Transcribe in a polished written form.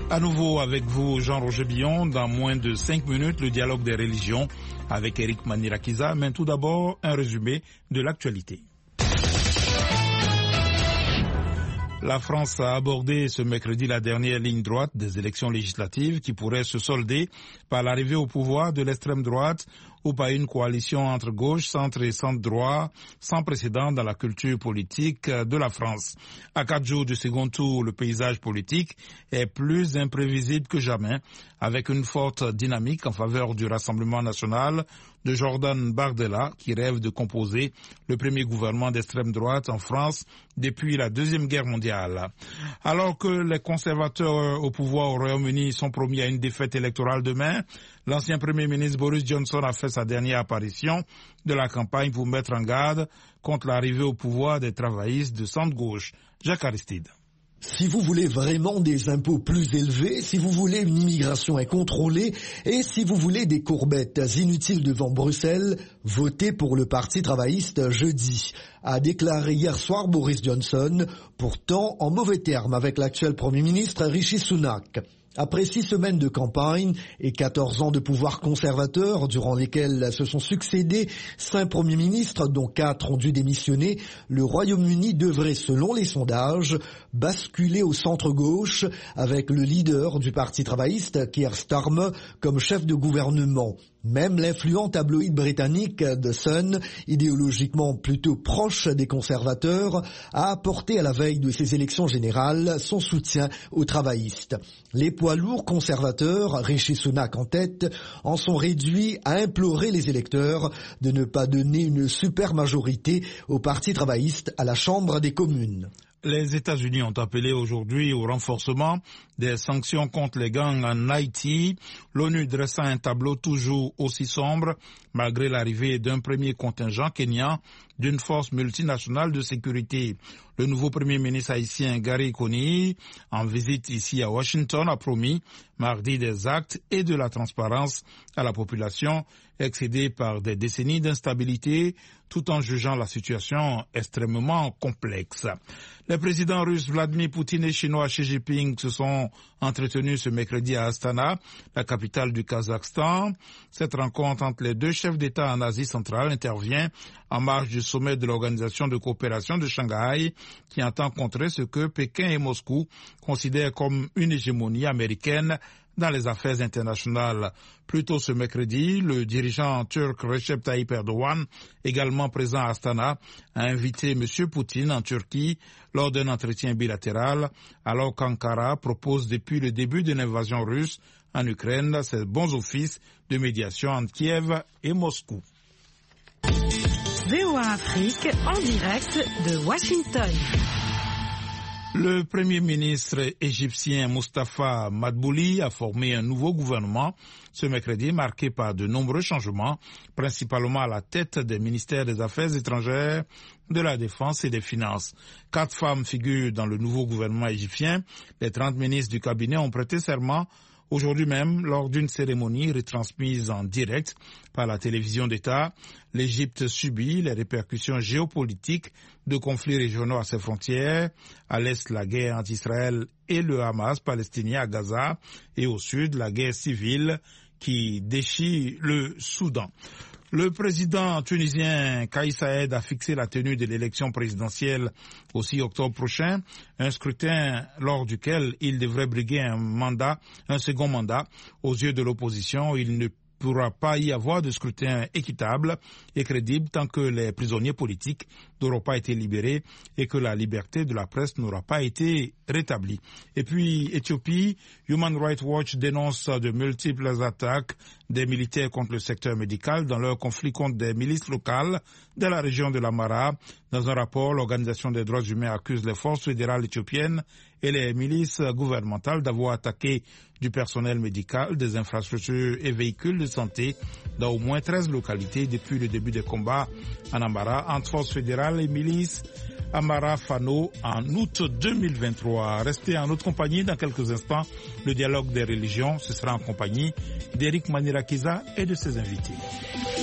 À nouveau avec vous, Jean-Roger Billon, dans moins de 5 minutes, le dialogue des religions avec Eric Manirakiza. Mais tout d'abord, un résumé de l'actualité. La France a abordé ce mercredi la dernière ligne droite des élections législatives qui pourrait se solder par l'arrivée au pouvoir de l'extrême droite ou par une coalition entre gauche, centre et centre-droit sans précédent dans la culture politique de la France. À 4 jours du second tour, le paysage politique est plus imprévisible que jamais, avec une forte dynamique en faveur du Rassemblement national de Jordan Bardella, qui rêve de composer le premier gouvernement d'extrême droite en France depuis la Deuxième Guerre mondiale. Alors que les conservateurs au pouvoir au Royaume-Uni sont promis à une défaite électorale demain, l'ancien Premier ministre Boris Johnson a fait sa dernière apparition de la campagne pour mettre en garde contre l'arrivée au pouvoir des travaillistes de centre-gauche. Jacques Aristide. Si vous voulez vraiment des impôts plus élevés, si vous voulez une immigration incontrôlée et si vous voulez des courbettes inutiles devant Bruxelles, votez pour le Parti travailliste jeudi, a déclaré hier soir Boris Johnson, pourtant en mauvais termes avec l'actuel Premier ministre Rishi Sunak. Après 6 semaines de campagne et 14 ans de pouvoir conservateur durant lesquels se sont succédés 5 premiers ministres dont 4 ont dû démissionner, le Royaume-Uni devrait, selon les sondages, basculer au centre-gauche avec le leader du Parti travailliste, Keir Starmer, comme chef de gouvernement. Même l'influent tabloïd britannique The Sun, idéologiquement plutôt proche des conservateurs, a apporté à la veille de ces élections générales son soutien aux travaillistes. Les poids lourds conservateurs, Rishi Sunak en tête, en sont réduits à implorer les électeurs de ne pas donner une supermajorité au Parti travailliste à la Chambre des communes. Les États-Unis ont appelé aujourd'hui au renforcement des sanctions contre les gangs en Haïti, l'ONU dressant un tableau toujours aussi sombre malgré l'arrivée d'un premier contingent kényan d'une force multinationale de sécurité. Le nouveau Premier ministre haïtien Gary Conille, en visite ici à Washington, a promis mardi des actes et de la transparence à la population excédée par des décennies d'instabilité, tout en jugeant la situation extrêmement complexe. Les présidents russes Vladimir Poutine et chinois Xi Jinping se sont entretenus ce mercredi à Astana, la capitale du Kazakhstan. Cette rencontre entre les deux chefs d'État en Asie centrale intervient en marge du sommet de l'Organisation de coopération de Shanghai, qui entend contrer ce que Pékin et Moscou considèrent comme une hégémonie américaine dans les affaires internationales. Plus tôt ce mercredi, le dirigeant turc Recep Tayyip Erdogan, également présent à Astana, a invité M. Poutine en Turquie lors d'un entretien bilatéral, alors qu'Ankara propose depuis le début de l'invasion russe en Ukraine ses bons offices de médiation entre Kiev et Moscou. VOA Afrique en direct de Washington. Le Premier ministre égyptien Mustafa Madbouli a formé un nouveau gouvernement ce mercredi marqué par de nombreux changements, principalement à la tête des ministères des Affaires étrangères, de la Défense et des Finances. 4 femmes figurent dans le nouveau gouvernement égyptien. Les 30 ministres du cabinet ont prêté serment aujourd'hui même, lors d'une cérémonie retransmise en direct par la télévision d'État. L'Égypte subit les répercussions géopolitiques de conflits régionaux à ses frontières. À l'est, la guerre entre Israël et le Hamas palestinien à Gaza, et au sud, la guerre civile qui déchire le Soudan. Le président tunisien Kais Saied a fixé la tenue de l'élection présidentielle au 6 octobre prochain, un scrutin lors duquel il devrait briguer un second mandat. Aux yeux de l'opposition, il ne pourra pas y avoir de scrutin équitable et crédible tant que les prisonniers politiques n'auront pas été libérés et que la liberté de la presse n'aura pas été rétablie. Et puis, Éthiopie, Human Rights Watch dénonce de multiples attaques des militaires contre le secteur médical dans leur conflit contre des milices locales de la région de l'Amhara. Dans un rapport, l'Organisation des droits humains accuse les forces fédérales éthiopiennes et les milices gouvernementales d'avoir attaqué du personnel médical, des infrastructures et véhicules de santé dans au moins 13 localités depuis le début des combats en Amhara entre forces fédérales et milices Amhara-Fano en août 2023. Restez en notre compagnie dans quelques instants. Le dialogue des religions, ce sera en compagnie d'Eric Manirakiza et de ses invités.